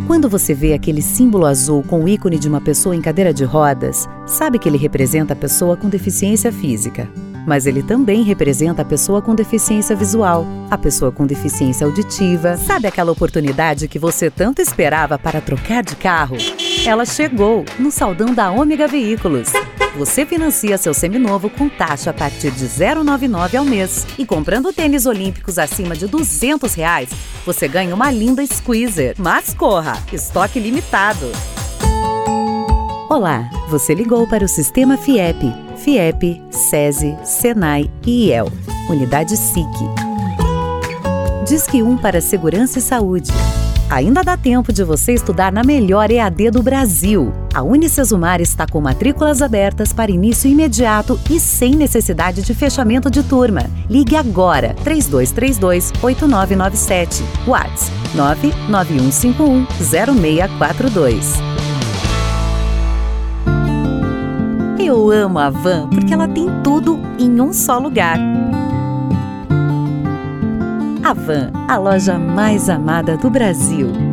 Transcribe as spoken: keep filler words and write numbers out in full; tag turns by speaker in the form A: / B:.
A: Quando você vê aquele símbolo azul com o ícone de uma pessoa em cadeira de rodas, sabe que ele representa a pessoa com deficiência física. Mas ele também representa a pessoa com deficiência visual, a pessoa com deficiência auditiva. Sabe aquela oportunidade que você tanto esperava para trocar de carro? Ela chegou no Saldão da Ômega Veículos. Você financia seu seminovo com taxa a partir de zero vírgula noventa e nove ao mês. E comprando tênis olímpicos acima de duzentos reais, você ganha uma linda Squeezer. Mas corra! Estoque limitado! Olá, você ligou para o Sistema FIEP. FIEP, SESI, SENAI e I E L. Unidade S I C. Disque um para Segurança e Saúde. Ainda dá tempo de você estudar na melhor E A D do Brasil. A Unicesumar está com matrículas abertas para início imediato e sem necessidade de fechamento de turma. Ligue agora, três dois três dois, oito nove nove sete. WhatsApp nove nove um cinco um, zero seis quatro dois. Eu amo a Van porque ela tem tudo em um só lugar. A Van, a loja mais amada do Brasil.